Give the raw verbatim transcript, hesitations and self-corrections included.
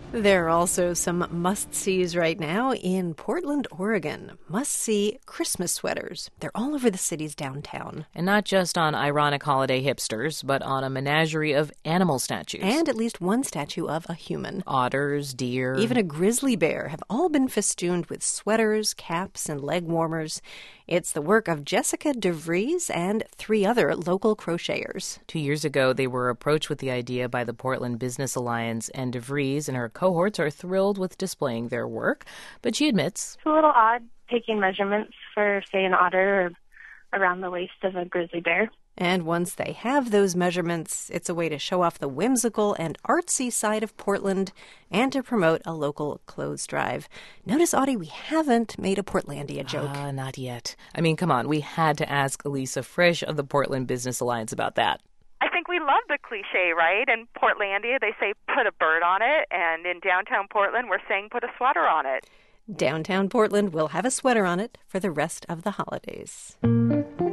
There are also some must-sees right now in Portland, Oregon. Must-see Christmas sweaters. They're all over the city's downtown. And not just on ironic holiday hipsters, but on a menagerie of animal statues. And at least one statue of a human. Otters, deer. Even a grizzly bear have all been festooned with sweaters, caps, and leg warmers. It's the work of Jessica DeVries and three other local crocheters. Two years ago, they were approached with the idea by the Portland Business Alliance, and DeVries and her cohorts are thrilled with displaying their work. But she admits it's a little odd taking measurements for, say, an otter or around the waist of a grizzly bear. And once they have those measurements, it's a way to show off the whimsical and artsy side of Portland and to promote a local clothes drive. Notice, Audie, we haven't made a Portlandia joke. Ah, uh, not yet. I mean, come on, we had to ask Elisa Frisch of the Portland Business Alliance about that. I think we love the cliche, right? In Portlandia, they say put a bird on it, and in downtown Portland, we're saying put a sweater on it. Downtown Portland will have a sweater on it for the rest of the holidays.